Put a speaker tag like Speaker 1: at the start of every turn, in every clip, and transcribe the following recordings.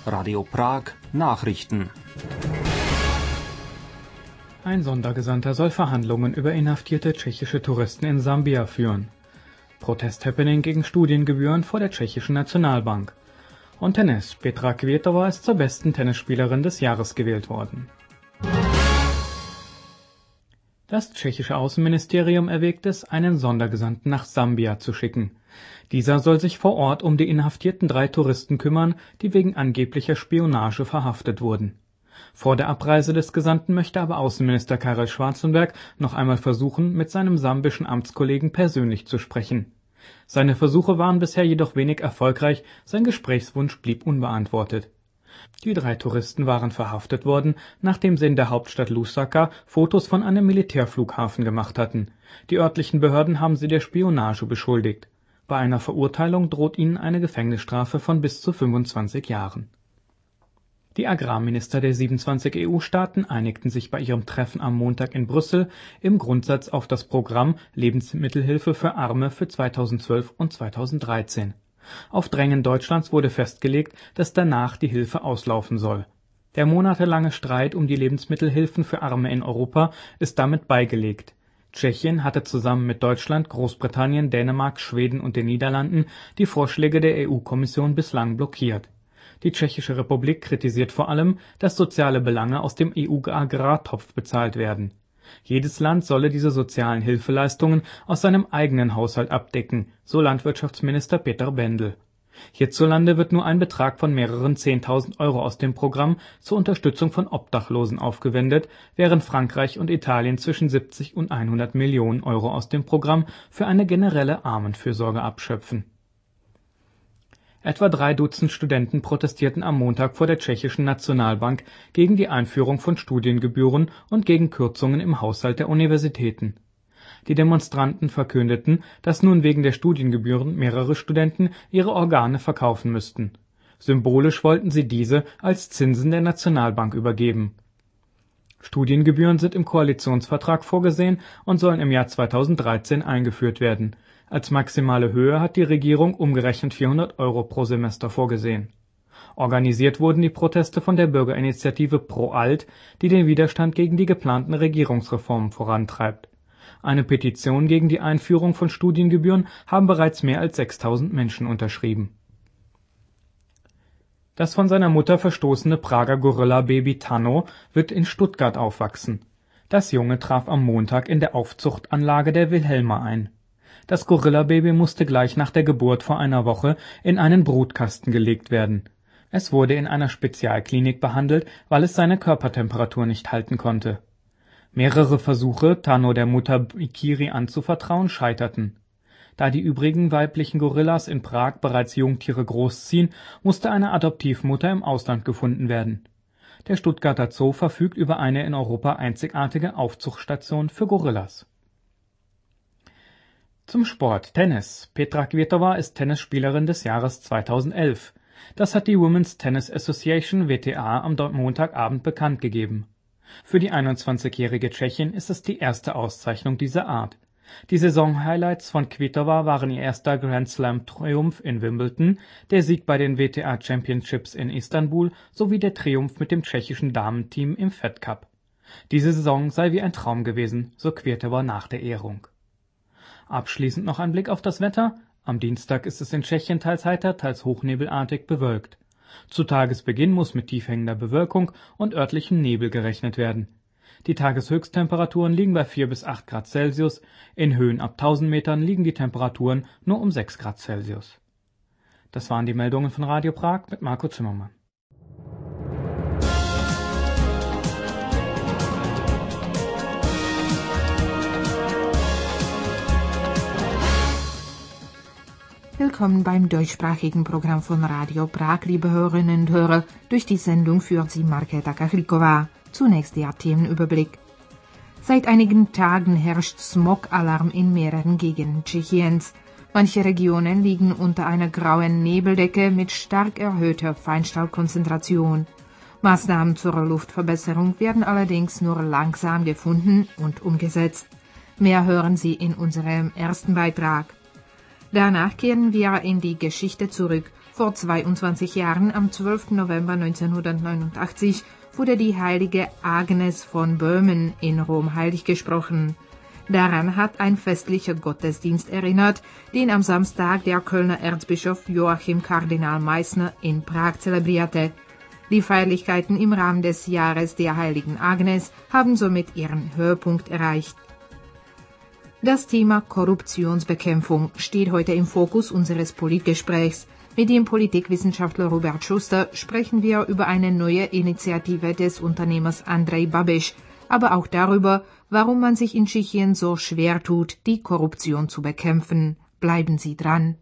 Speaker 1: Radio Prag Nachrichten.
Speaker 2: Ein Sondergesandter soll Verhandlungen über inhaftierte tschechische Touristen in Sambia führen. Protesthappening gegen Studiengebühren vor der tschechischen Nationalbank. Und Tennis. Petra Kvitova ist zur besten Tennisspielerin des Jahres gewählt worden. Das tschechische Außenministerium erwägt es, einen Sondergesandten nach Sambia zu schicken. Dieser soll sich vor Ort um die inhaftierten 3 Touristen kümmern, die wegen angeblicher Spionage verhaftet wurden. Vor der Abreise des Gesandten möchte aber Außenminister Karel Schwarzenberg noch einmal versuchen, mit seinem sambischen Amtskollegen persönlich zu sprechen. Seine Versuche waren bisher jedoch wenig erfolgreich, sein Gesprächswunsch blieb unbeantwortet. Die 3 Touristen waren verhaftet worden, nachdem sie in der Hauptstadt Lusaka Fotos von einem Militärflughafen gemacht hatten. Die örtlichen Behörden haben sie der Spionage beschuldigt. Bei einer Verurteilung droht ihnen eine Gefängnisstrafe von bis zu 25 Jahren. Die Agrarminister der 27 EU-Staaten einigten sich bei ihrem Treffen am Montag in Brüssel im Grundsatz auf das Programm Lebensmittelhilfe für Arme für 2012 und 2013. Auf Drängen Deutschlands wurde festgelegt, dass danach die Hilfe auslaufen soll. Der monatelange Streit um die Lebensmittelhilfen für Arme in Europa ist damit beigelegt. Tschechien hatte zusammen mit Deutschland, Großbritannien, Dänemark, Schweden und den Niederlanden die Vorschläge der EU-Kommission bislang blockiert. Die Tschechische Republik kritisiert vor allem, dass soziale Belange aus dem EU-Agrartopf bezahlt werden. Jedes Land solle diese sozialen Hilfeleistungen aus seinem eigenen Haushalt abdecken, so Landwirtschaftsminister Peter Bendel. Hierzulande wird nur ein Betrag von mehreren 10.000 Euro aus dem Programm zur Unterstützung von Obdachlosen aufgewendet, während Frankreich und Italien zwischen 70 und 100 Millionen Euro aus dem Programm für eine generelle Armenfürsorge abschöpfen. Etwa 3 Dutzend Studenten protestierten am Montag vor der tschechischen Nationalbank gegen die Einführung von Studiengebühren und gegen Kürzungen im Haushalt der Universitäten. Die Demonstranten verkündeten, dass nun wegen der Studiengebühren mehrere Studenten ihre Organe verkaufen müssten. Symbolisch wollten sie diese als Zinsen der Nationalbank übergeben. Studiengebühren sind im Koalitionsvertrag vorgesehen und sollen im Jahr 2013 eingeführt werden. Als maximale Höhe hat die Regierung umgerechnet 400 Euro pro Semester vorgesehen. Organisiert wurden die Proteste von der Bürgerinitiative Pro-Alt, die den Widerstand gegen die geplanten Regierungsreformen vorantreibt. Eine Petition gegen die Einführung von Studiengebühren haben bereits mehr als 6.000 Menschen unterschrieben. Das von seiner Mutter verstoßene Prager Gorilla-Baby Tano wird in Stuttgart aufwachsen. Das Junge traf am Montag in der Aufzuchtanlage der Wilhelma ein. Das Gorilla-Baby musste gleich nach der Geburt vor einer Woche in einen Brutkasten gelegt werden. Es wurde in einer Spezialklinik behandelt, weil es seine Körpertemperatur nicht halten konnte. Mehrere Versuche, Tano der Mutter Ikiri anzuvertrauen, scheiterten. Da die übrigen weiblichen Gorillas in Prag bereits Jungtiere großziehen, musste eine Adoptivmutter im Ausland gefunden werden. Der Stuttgarter Zoo verfügt über eine in Europa einzigartige Aufzuchtstation für Gorillas. Zum Sport. Tennis. Petra Kvitova ist Tennisspielerin des Jahres 2011. Das hat die Women's Tennis Association WTA am Montagabend bekannt gegeben. Für die 21-jährige Tschechin ist es die erste Auszeichnung dieser Art. Die Saison-Highlights von Kvitova waren ihr erster Grand-Slam-Triumph in Wimbledon, der Sieg bei den WTA Championships in Istanbul sowie der Triumph mit dem tschechischen Damenteam im Fed Cup. Diese Saison sei wie ein Traum gewesen, so Kvitova nach der Ehrung. Abschließend noch ein Blick auf das Wetter. Am Dienstag ist es in Tschechien teils heiter, teils hochnebelartig bewölkt. Zu Tagesbeginn muss mit tiefhängender Bewölkung und örtlichem Nebel gerechnet werden. Die Tageshöchsttemperaturen liegen bei 4 bis 8 Grad Celsius, in Höhen ab 1000 Metern liegen die Temperaturen nur um 6 Grad Celsius. Das waren die Meldungen von Radio Prag mit Marco Zimmermann.
Speaker 3: Willkommen beim deutschsprachigen Programm von Radio Prag, liebe Hörerinnen und Hörer. Durch die Sendung führt sie Markéta Kachliková. Zunächst der Themenüberblick. Seit einigen Tagen herrscht Smog-Alarm in mehreren Gegenden Tschechiens. Manche Regionen liegen unter einer grauen Nebeldecke mit stark erhöhter Feinstaubkonzentration. Maßnahmen zur Luftverbesserung werden allerdings nur langsam gefunden und umgesetzt. Mehr hören Sie in unserem ersten Beitrag. Danach kehren wir in die Geschichte zurück. Vor 22 Jahren, am 12. November 1989, wurde die heilige Agnes von Böhmen in Rom heilig gesprochen. Daran hat ein festlicher Gottesdienst erinnert, den am Samstag der Kölner Erzbischof Joachim Kardinal Meissner in Prag zelebrierte. Die Feierlichkeiten im Rahmen des Jahres der heiligen Agnes haben somit ihren Höhepunkt erreicht. Das Thema Korruptionsbekämpfung steht heute im Fokus unseres Politgesprächs. Mit dem Politikwissenschaftler Robert Schuster sprechen wir über eine neue Initiative des Unternehmers Andrej Babiš, aber auch darüber, warum man sich in Tschechien so schwer tut, die Korruption zu bekämpfen. Bleiben Sie dran.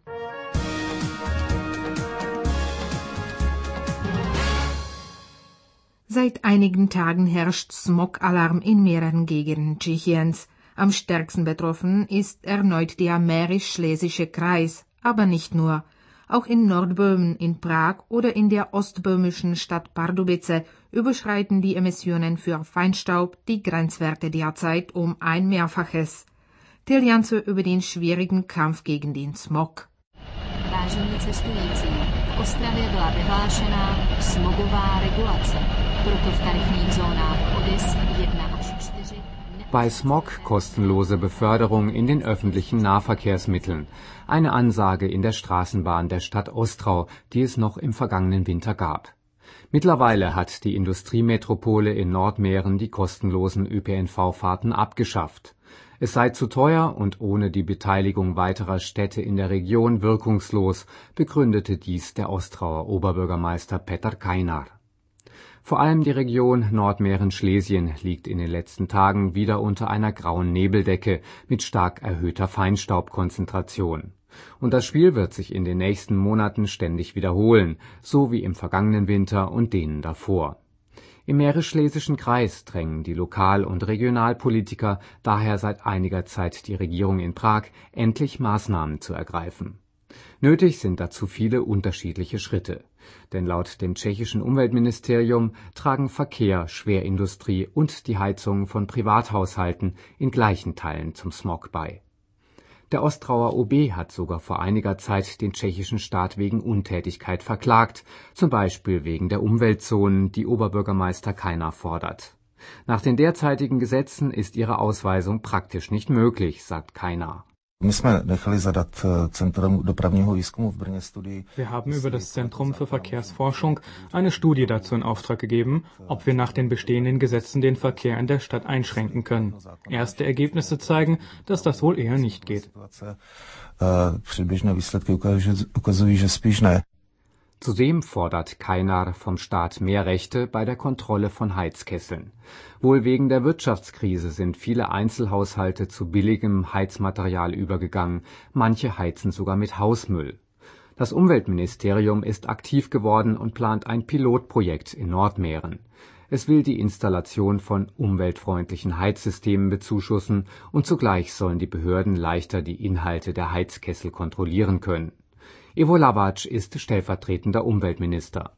Speaker 3: Seit einigen Tagen herrscht Smog-Alarm in mehreren Gegenden Tschechiens. Am stärksten betroffen ist erneut der Mährisch-Schlesische Kreis, aber nicht nur. Auch in Nordböhmen in Prag oder in der ostböhmischen Stadt Pardubice überschreiten die Emissionen für Feinstaub die Grenzwerte derzeit um ein Mehrfaches. Till Janse über den schwierigen Kampf gegen den Smog.
Speaker 4: Vážení cestující, v Ostravě byla vyhlášená smogová regulace, proto v tarifních zónách Odis 1 až 4.
Speaker 1: Bei Smog kostenlose Beförderung in den öffentlichen Nahverkehrsmitteln. Eine Ansage in der Straßenbahn der Stadt Ostrau, die es noch im vergangenen Winter gab. Mittlerweile hat die Industriemetropole in Nordmähren die kostenlosen ÖPNV-Fahrten abgeschafft. Es sei zu teuer und ohne die Beteiligung weiterer Städte in der Region wirkungslos, begründete dies der Ostrauer Oberbürgermeister Petr Kajnar. Vor allem die Region Nordmähren-Schlesien liegt in den letzten Tagen wieder unter einer grauen Nebeldecke mit stark erhöhter Feinstaubkonzentration. Und das Spiel wird sich in den nächsten Monaten ständig wiederholen, so wie im vergangenen Winter und denen davor. Im Mährisch-Schlesischen Kreis drängen die Lokal- und Regionalpolitiker daher seit einiger Zeit die Regierung in Prag, endlich Maßnahmen zu ergreifen. Nötig sind dazu viele unterschiedliche Schritte. Denn laut dem tschechischen Umweltministerium tragen Verkehr, Schwerindustrie und die Heizung von Privathaushalten in gleichen Teilen zum Smog bei. Der Ostrauer OB hat sogar vor einiger Zeit den tschechischen Staat wegen Untätigkeit verklagt, zum Beispiel wegen der Umweltzonen, die Oberbürgermeister Kajnar fordert. Nach den derzeitigen Gesetzen ist ihre Ausweisung praktisch nicht möglich, sagt Kajnar.
Speaker 2: Wir haben über das Zentrum für Verkehrsforschung eine Studie dazu in Auftrag gegeben, ob wir nach den bestehenden Gesetzen den Verkehr in der Stadt einschränken können. Erste Ergebnisse zeigen, dass das wohl eher nicht geht.
Speaker 1: Zudem fordert Kajnar vom Staat mehr Rechte bei der Kontrolle von Heizkesseln. Wohl wegen der Wirtschaftskrise sind viele Einzelhaushalte zu billigem Heizmaterial übergegangen, manche heizen sogar mit Hausmüll. Das Umweltministerium ist aktiv geworden und plant ein Pilotprojekt in Nordmähren. Es will die Installation von umweltfreundlichen Heizsystemen bezuschussen und zugleich sollen die Behörden leichter die Inhalte der Heizkessel kontrollieren können. Ivo Labač ist stellvertretender Umweltminister.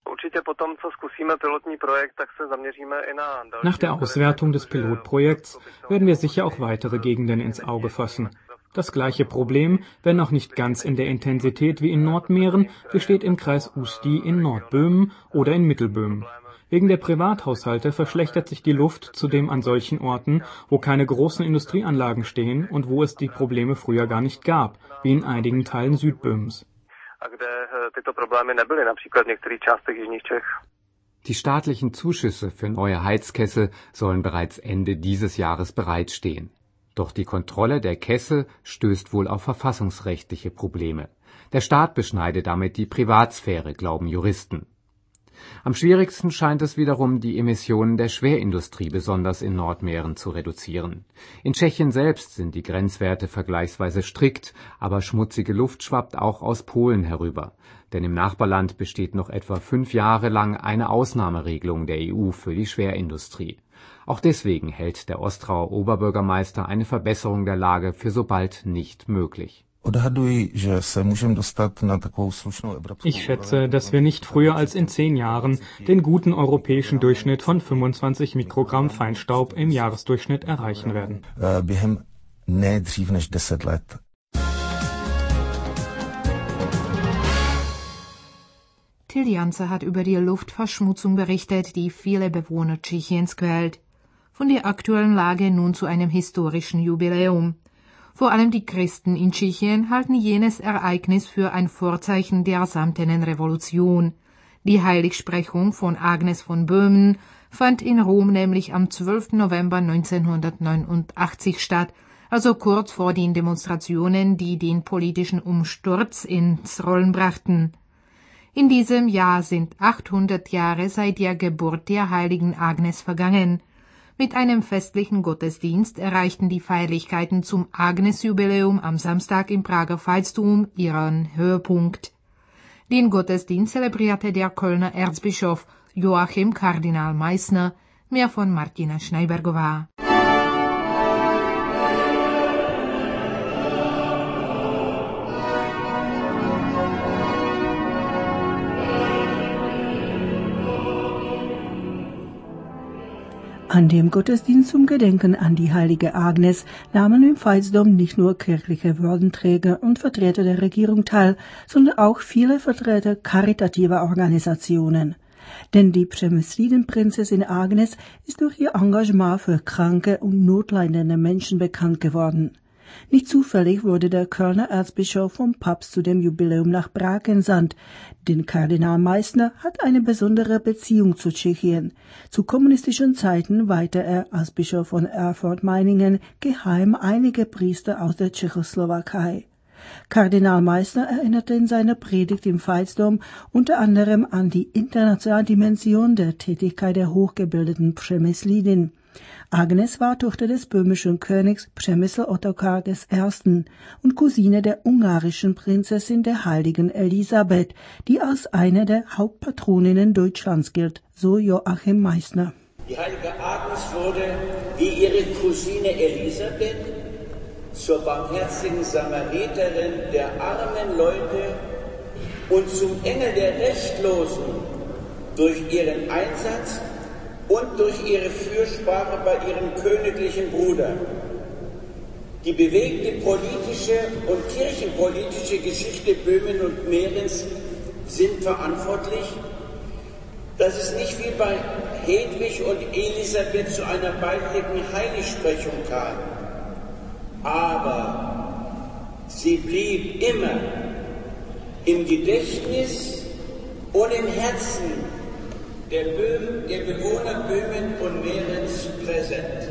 Speaker 2: Nach der Auswertung des Pilotprojekts werden wir sicher auch weitere Gegenden ins Auge fassen. Das gleiche Problem, wenn auch nicht ganz in der Intensität wie in Nordmähren, besteht im Kreis Ústí in Nordböhmen oder in Mittelböhmen. Wegen der Privathaushalte verschlechtert sich die Luft zudem an solchen Orten, wo keine großen Industrieanlagen stehen und wo es die Probleme früher gar nicht gab, wie in einigen Teilen Südböhmens.
Speaker 1: Die staatlichen Zuschüsse für neue Heizkessel sollen bereits Ende dieses Jahres bereitstehen. Doch die Kontrolle der Kessel stößt wohl auf verfassungsrechtliche Probleme. Der Staat beschneide damit die Privatsphäre, glauben Juristen. Am schwierigsten scheint es wiederum, die Emissionen der Schwerindustrie besonders in Nordmähren zu reduzieren. In Tschechien selbst sind die Grenzwerte vergleichsweise strikt, aber schmutzige Luft schwappt auch aus Polen herüber. Denn im Nachbarland besteht noch etwa 5 Jahre lang eine Ausnahmeregelung der EU für die Schwerindustrie. Auch deswegen hält der Ostrauer Oberbürgermeister eine Verbesserung der Lage für so bald nicht möglich.
Speaker 2: Ich schätze, dass wir nicht früher als in 10 Jahren den guten europäischen Durchschnitt von 25 Mikrogramm Feinstaub im Jahresdurchschnitt erreichen werden.
Speaker 3: Till Janse hat über die Luftverschmutzung berichtet, die viele Bewohner Tschechiens quält. Von der aktuellen Lage nun zu einem historischen Jubiläum. Vor allem die Christen in Tschechien halten jenes Ereignis für ein Vorzeichen der samtenen Revolution. Die Heiligsprechung von Agnes von Böhmen fand in Rom nämlich am 12. November 1989 statt, also kurz vor den Demonstrationen, die den politischen Umsturz ins Rollen brachten. In diesem Jahr sind 800 Jahre seit der Geburt der heiligen Agnes vergangen. Mit einem festlichen Gottesdienst erreichten die Feierlichkeiten zum Agnes-Jubiläum am Samstag im Prager Veitsdom ihren Höhepunkt. Den Gottesdienst zelebrierte der Kölner Erzbischof Joachim Kardinal Meissner, mehr von Martina Schneibergová.
Speaker 5: An dem Gottesdienst zum Gedenken an die heilige Agnes nahmen im Veitsdom nicht nur kirchliche Würdenträger und Vertreter der Regierung teil, sondern auch viele Vertreter karitativer Organisationen. Denn die Přemyslidenprinzessin Agnes ist durch ihr Engagement für kranke und notleidende Menschen bekannt geworden. Nicht zufällig wurde der Kölner Erzbischof vom Papst zu dem Jubiläum nach Prag entsandt, denn Kardinal Meissner hat eine besondere Beziehung zu Tschechien. Zu kommunistischen Zeiten weihte er als Bischof von Erfurt-Meiningen geheim einige Priester aus der Tschechoslowakei. Kardinal Meissner erinnerte in seiner Predigt im Veitsdom unter anderem an die internationale Dimension der Tätigkeit der hochgebildeten Přemyslidin. Agnes war Tochter des böhmischen Königs Přemysl Ottokar I. und Cousine der ungarischen Prinzessin der heiligen Elisabeth, die als eine der Hauptpatroninnen Deutschlands gilt, so Joachim Meissner.
Speaker 6: Die heilige Agnes wurde, wie ihre Cousine Elisabeth, zur barmherzigen Samariterin der armen Leute und zum Engel der Rechtlosen durch ihren Einsatz und durch ihre Fürsprache bei ihrem königlichen Bruder. Die bewegte politische und kirchenpolitische Geschichte Böhmen und Mährens sind verantwortlich, dass es nicht wie bei Hedwig und Elisabeth zu einer beidseitigen Heiligsprechung kam. Aber sie blieb immer im Gedächtnis und im Herzen der Bewohner Böhmen und Mährens präsent.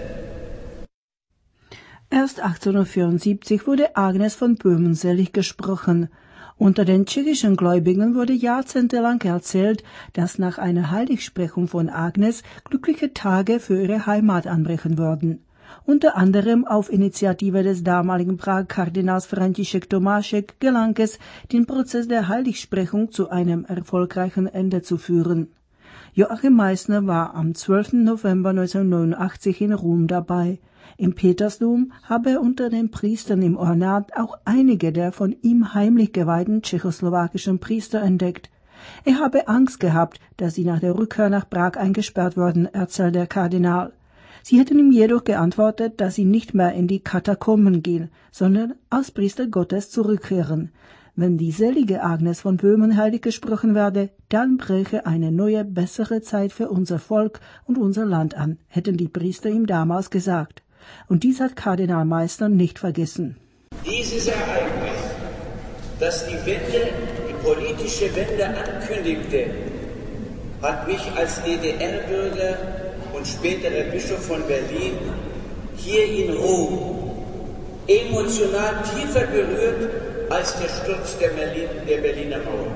Speaker 5: Erst 1874 wurde Agnes von Böhmen selig gesprochen. Unter den tschechischen Gläubigen wurde jahrzehntelang erzählt, dass nach einer Heiligsprechung von Agnes glückliche Tage für ihre Heimat anbrechen würden. Unter anderem auf Initiative des damaligen Prag-Kardinals František Tomášek gelang es, den Prozess der Heiligsprechung zu einem erfolgreichen Ende zu führen. Joachim Meissner war am 12. November 1989 in Rom dabei. Im Petersdom habe er unter den Priestern im Ornat auch einige der von ihm heimlich geweihten tschechoslowakischen Priester entdeckt. Er habe Angst gehabt, dass sie nach der Rückkehr nach Prag eingesperrt würden, erzählt der Kardinal. Sie hätten ihm jedoch geantwortet, dass sie nicht mehr in die Katakomben gehen, sondern als Priester Gottes zurückkehren. Wenn die selige Agnes von Böhmen heilig gesprochen werde, dann bräche eine neue, bessere Zeit für unser Volk und unser Land an, hätten die Priester ihm damals gesagt. Und dies hat Kardinal Meissner nicht vergessen.
Speaker 6: Dieses Ereignis, das die politische Wende ankündigte, hat mich als DDR-Bürger und späterer Bischof von Berlin hier in Rom emotional tiefer berührt als der Sturz der Berliner Mauer.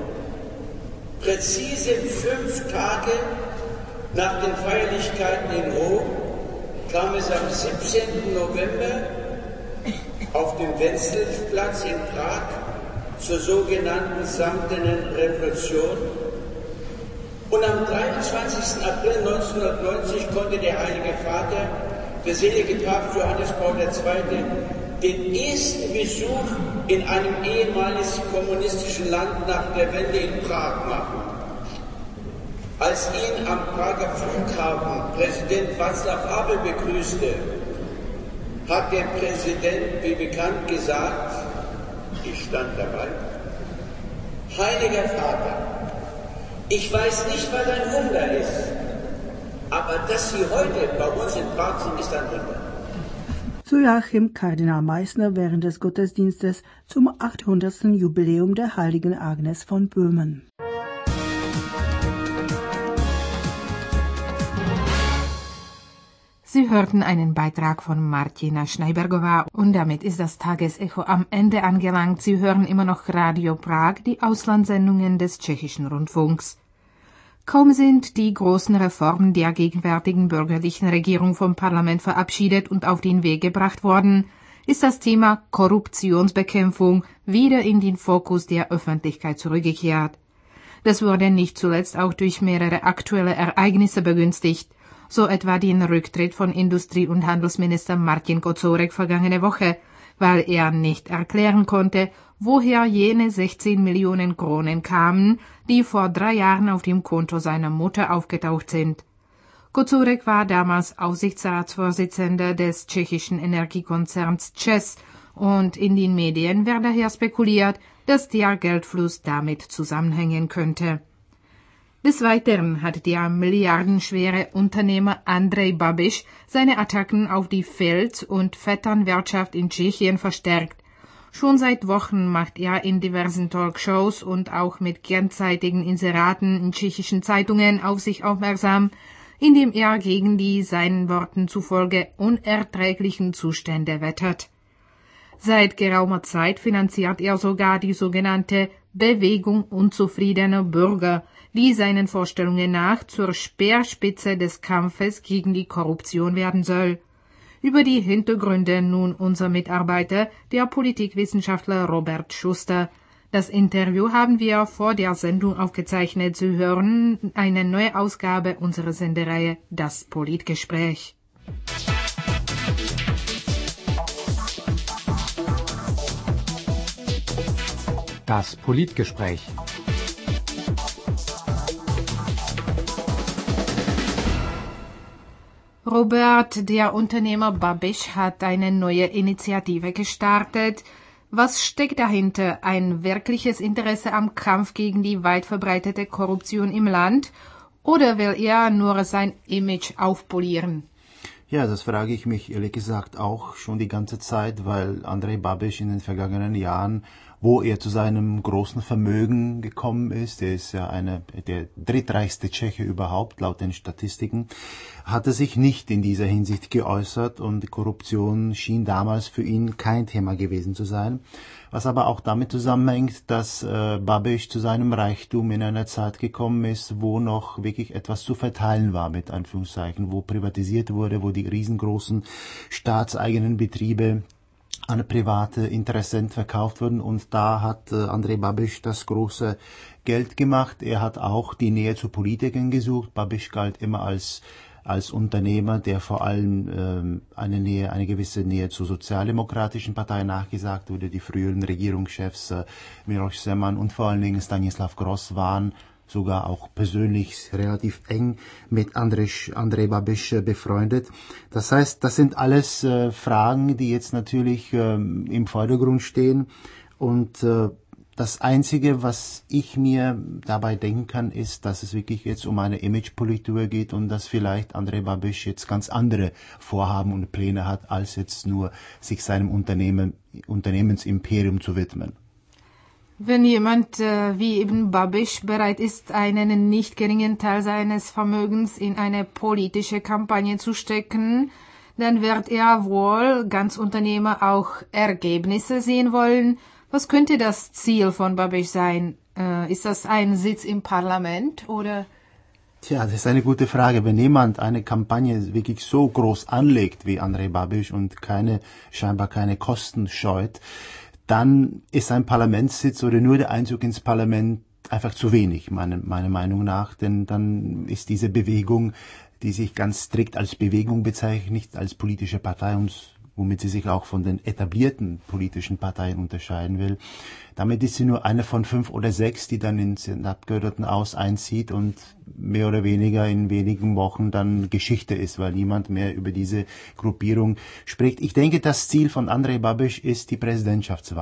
Speaker 6: Präzise 5 Tage nach den Feierlichkeiten in Rom kam es am 17. November auf dem Wenzelsplatz in Prag zur sogenannten Samtenen Revolution. Und am 23. April 1990 konnte der Heilige Vater, der selige Papst Johannes Paul II., den ersten Besuch in einem ehemals kommunistischen Land nach der Wende in Prag machen. Als ihn am Prager Flughafen Präsident Václav Havel begrüßte, hat der Präsident, wie bekannt, gesagt, ich stand dabei: Heiliger Vater, Ich weiß nicht, was ein Wunder ist, aber dass Sie heute bei uns in Prag sind, ist ein Wunder.
Speaker 5: So Joachim Kardinal Meissner während des Gottesdienstes zum 800. Jubiläum der heiligen Agnes von Böhmen.
Speaker 3: Sie hörten einen Beitrag von Martina Schneibergová und damit ist das Tagesecho am Ende angelangt. Sie hören immer noch Radio Prag, die Auslandssendungen des tschechischen Rundfunks. Kaum sind die großen Reformen der gegenwärtigen bürgerlichen Regierung vom Parlament verabschiedet und auf den Weg gebracht worden, ist das Thema Korruptionsbekämpfung wieder in den Fokus der Öffentlichkeit zurückgekehrt. Das wurde nicht zuletzt auch durch mehrere aktuelle Ereignisse begünstigt, so etwa den Rücktritt von Industrie- und Handelsminister Martin Kocourek vergangene Woche, weil er nicht erklären konnte, woher jene 16 Millionen Kronen kamen, die vor 3 Jahren auf dem Konto seiner Mutter aufgetaucht sind. Kocourek war damals Aufsichtsratsvorsitzender des tschechischen Energiekonzerns ČEZ und in den Medien wird daher spekuliert, dass der Geldfluss damit zusammenhängen könnte. Des Weiteren hat der milliardenschwere Unternehmer Andrej Babiš seine Attacken auf die Feld- und Vetternwirtschaft in Tschechien verstärkt. Schon seit Wochen macht er in diversen Talkshows und auch mit gegenseitigen Inseraten in tschechischen Zeitungen auf sich aufmerksam, indem er gegen die seinen Worten zufolge unerträglichen Zustände wettert. Seit geraumer Zeit finanziert er sogar die sogenannte Bewegung unzufriedener Bürger, die seinen Vorstellungen nach zur Speerspitze des Kampfes gegen die Korruption werden soll. Über die Hintergründe nun unser Mitarbeiter, der Politikwissenschaftler Robert Schuster. Das Interview haben wir vor der Sendung aufgezeichnet. Sie hören eine neue Ausgabe unserer Sendereihe Das Politgespräch.
Speaker 1: Das Politgespräch.
Speaker 3: Robert, der Unternehmer Babiš hat eine neue Initiative gestartet. Was steckt dahinter? Ein wirkliches Interesse am Kampf gegen die weit verbreitete Korruption im Land? Oder will er nur sein Image aufpolieren?
Speaker 7: Ja, das frage ich mich ehrlich gesagt auch schon die ganze Zeit, weil Andrej Babiš in den vergangenen Jahren, wo er zu seinem großen Vermögen gekommen ist, er ist ja der drittreichste Tscheche überhaupt, laut den Statistiken, hatte sich nicht in dieser Hinsicht geäußert und Korruption schien damals für ihn kein Thema gewesen zu sein. Was aber auch damit zusammenhängt, dass Babiš zu seinem Reichtum in einer Zeit gekommen ist, wo noch wirklich etwas zu verteilen war, mit Anführungszeichen, wo privatisiert wurde, wo die riesengroßen staatseigenen Betriebe an private Interessenten verkauft wurden, und da hat Andrej Babiš das große Geld gemacht. Er hat auch die Nähe zu Politikern gesucht. Babiš galt immer als Unternehmer, der vor allem eine gewisse Nähe zur sozialdemokratischen Partei nachgesagt wurde. Die früheren Regierungschefs Miloš Zeman und vor allen Dingen Stanislav Gross waren sogar auch persönlich relativ eng mit Andrej Babiš befreundet. Das heißt, das sind alles Fragen, die jetzt natürlich im Vordergrund stehen, und das Einzige, was ich mir dabei denken kann, ist, dass es wirklich jetzt um eine Imagepolitik geht und dass vielleicht Andrej Babiš jetzt ganz andere Vorhaben und Pläne hat, als jetzt nur sich seinem Unternehmensimperium zu widmen.
Speaker 3: Wenn jemand wie eben Babiš bereit ist, einen nicht geringen Teil seines Vermögens in eine politische Kampagne zu stecken, dann wird er wohl ganz Unternehmer auch Ergebnisse sehen wollen. Was könnte das Ziel von Babiš sein? Ist das ein Sitz im Parlament oder?
Speaker 7: Tja, das ist eine gute Frage. Wenn jemand eine Kampagne wirklich so groß anlegt wie Andrej Babiš und scheinbar keine Kosten scheut, dann ist ein Parlamentssitz oder nur der Einzug ins Parlament einfach zu wenig, meiner Meinung nach. Denn dann ist diese Bewegung, die sich ganz strikt als Bewegung bezeichnet, nicht als politische Partei, und womit sie sich auch von den etablierten politischen Parteien unterscheiden will. Damit ist sie nur eine von 5 oder 6, die dann ins Abgeordnetenhaus einzieht und mehr oder weniger in wenigen Wochen dann Geschichte ist, weil niemand mehr über diese Gruppierung spricht. Ich denke, das Ziel von Andrej Babiš ist die Präsidentschaftswahl.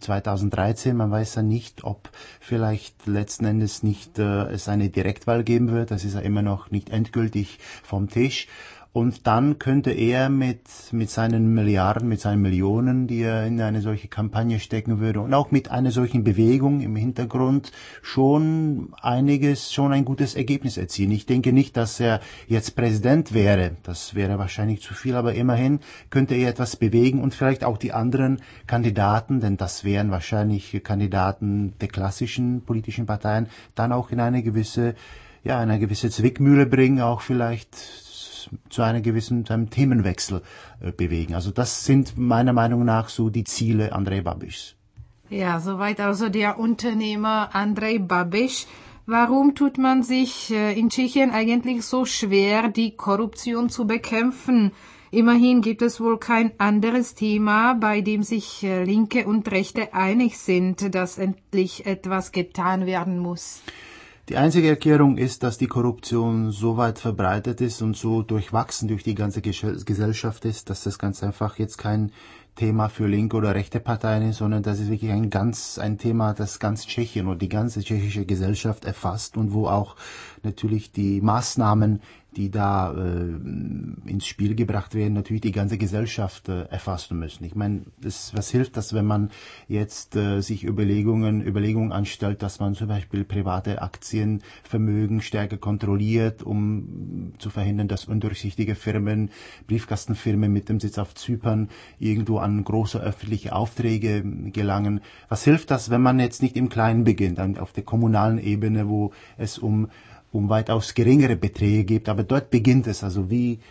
Speaker 7: 2013. Man weiß ja nicht, ob vielleicht letzten Endes nicht es eine Direktwahl geben wird. Das ist ja immer noch nicht endgültig vom Tisch. Und dann könnte er mit seinen Milliarden, mit seinen Millionen, die er in eine solche Kampagne stecken würde und auch mit einer solchen Bewegung im Hintergrund schon ein gutes Ergebnis erzielen. Ich denke nicht, dass er jetzt Präsident wäre. Das wäre wahrscheinlich zu viel, aber immerhin könnte er etwas bewegen und vielleicht auch die anderen Kandidaten, denn das wären wahrscheinlich Kandidaten der klassischen politischen Parteien, dann auch in eine gewisse Zwickmühle bringen, auch vielleicht zu einem Themenwechsel bewegen. Also das sind meiner Meinung nach so die Ziele Andrej Babišs.
Speaker 3: Ja, soweit also der Unternehmer Andrej Babiš. Warum tut man sich in Tschechien eigentlich so schwer, die Korruption zu bekämpfen? Immerhin gibt es wohl kein anderes Thema, bei dem sich Linke und Rechte einig sind, dass endlich etwas getan werden muss.
Speaker 7: Die einzige Erklärung ist, dass die Korruption so weit verbreitet ist und so durchwachsen durch die ganze Gesellschaft ist, dass das ganz einfach jetzt kein Thema für linke oder rechte Parteien ist, sondern das ist wirklich ein Thema, das ganz Tschechien und die ganze tschechische Gesellschaft erfasst und wo auch natürlich die Maßnahmen, die da ins Spiel gebracht werden, natürlich die ganze Gesellschaft erfassen müssen. Ich meine, was hilft das, wenn man jetzt sich Überlegungen anstellt, dass man zum Beispiel private Aktienvermögen stärker kontrolliert, um zu verhindern, dass undurchsichtige Firmen, Briefkastenfirmen mit dem Sitz auf Zypern irgendwo an große öffentliche Aufträge gelangen. Was hilft das, wenn man jetzt nicht im Kleinen beginnt, auf der kommunalen Ebene, wo es um weitaus geringere Beträge geht, aber dort beginnt es. Also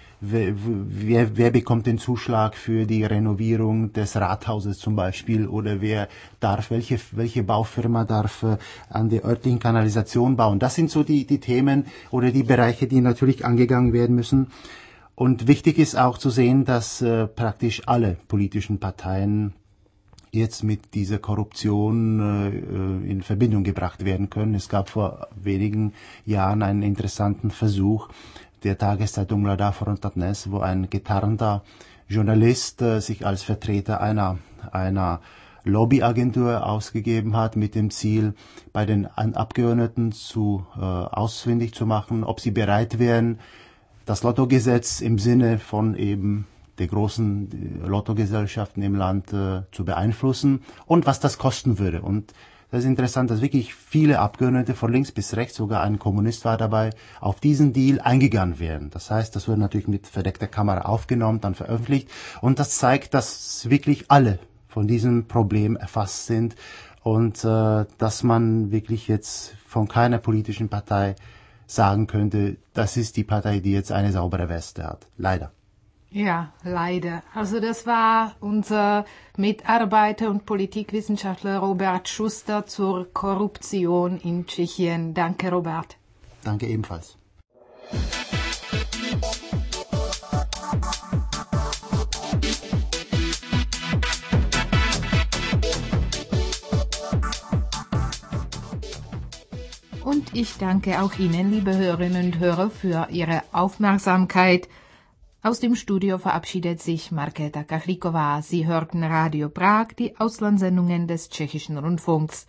Speaker 7: wer bekommt den Zuschlag für die Renovierung des Rathauses zum Beispiel oder welche Baufirma darf an der örtlichen Kanalisation bauen? Das sind so die Themen oder die Bereiche, die natürlich angegangen werden müssen. Und wichtig ist auch zu sehen, dass praktisch alle politischen Parteien jetzt mit dieser Korruption in Verbindung gebracht werden können. Es gab vor wenigen Jahren einen interessanten Versuch der Tageszeitung Mladá fronta dnes, wo ein getarnter Journalist sich als Vertreter einer Lobbyagentur ausgegeben hat, mit dem Ziel, bei den Abgeordneten ausfindig zu machen, ob sie bereit wären, das Lottogesetz im Sinne von eben der großen Lottogesellschaften im Land zu beeinflussen und was das kosten würde. Und das ist interessant, dass wirklich viele Abgeordnete von links bis rechts, sogar ein Kommunist war dabei, auf diesen Deal eingegangen wären. Das heißt, das wurde natürlich mit verdeckter Kamera aufgenommen, dann veröffentlicht und das zeigt, dass wirklich alle von diesem Problem erfasst sind und dass man wirklich jetzt von keiner politischen Partei sagen könnte, das ist die Partei, die jetzt eine saubere Weste hat. Leider.
Speaker 3: Ja, leider. Also das war unser Mitarbeiter und Politikwissenschaftler Robert Schuster zur Korruption in Tschechien. Danke, Robert.
Speaker 7: Danke ebenfalls.
Speaker 3: Und ich danke auch Ihnen, liebe Hörerinnen und Hörer, für Ihre Aufmerksamkeit. Aus dem Studio verabschiedet sich Markéta Kachliková. Sie hörten Radio Prag, die Auslandssendungen des Tschechischen Rundfunks.